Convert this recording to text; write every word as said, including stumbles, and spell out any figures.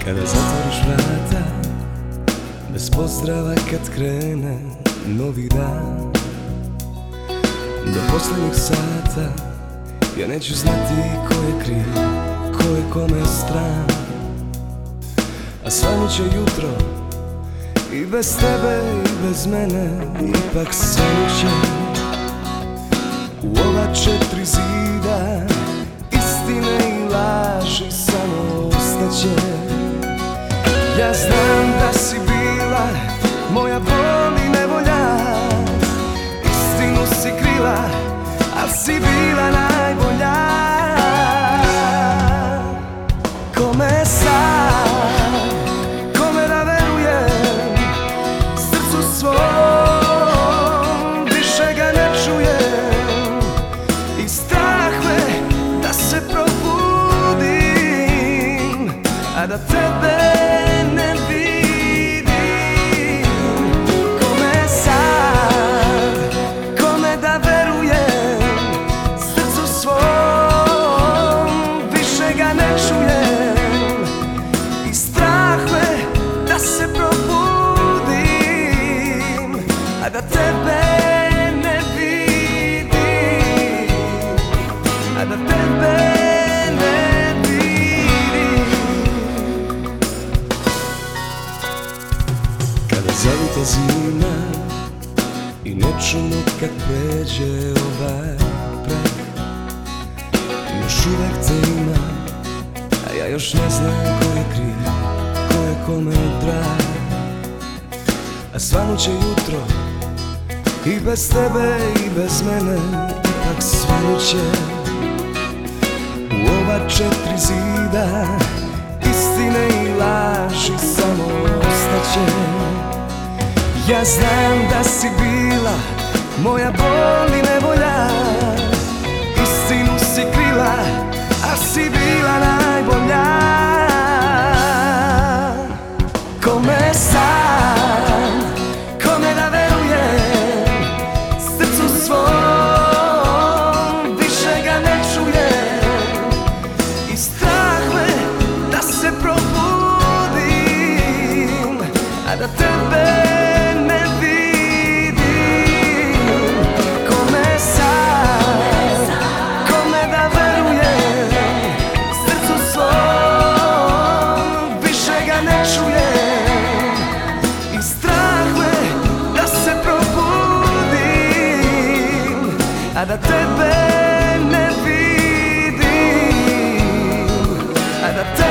Kada zatvoriš vrata, bez pozdrava kad krene novi dan, do poslednjeg sata ja neću znati ko je kriv, ko je kome stran. A svanut će jutro i bez tebe i bez mene, ipak svanut će. U ova četiri zida istine i laži samo ostaće. Ja znam da si bila moja bol i nevolja, istinu si krila, al si bila najbolja. Kome sad, kome da verujem, srcu svom više ga ne čujem i strah me da se probudim, a da tebe ne vidim. Kome sad, kome da verujem, srcu svom više ga ne čujem i strah me da se probudim, a da tebe ne vidim, a da tebe ne vidim. Kada zaluta zima i nečujno kad pređe ovaj prag, još uvek te ima, a ja još ne znam ko je kriv, ko je kome drag. A svanut će jutro i bez tebe i bez mene, ipak svanut će. U ova četiri zida istine i laži samo ostaće. Ja znam da si bila moja bol i nevolja, istinu si krila, a si bila najbolja. Kome sad, kome da verujem, srcu svom više ga ne čujem i strah me da se probudim, a da tebe ne vidim. Kome sad, kome da verujem, srcu svom više ga ne čujem i strah me da se probudim, a da tebe ne vidim, a da tebe